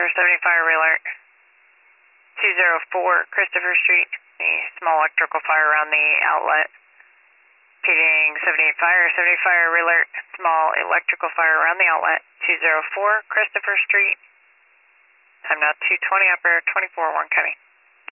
Christopher 70 fire alert. 204 Christopher Street. A small electrical fire around the outlet. Paging 78 fire, 70 fire alert. Small electrical fire around the outlet. 204 Christopher Street. Time now 2:20 operator 24 1 coming.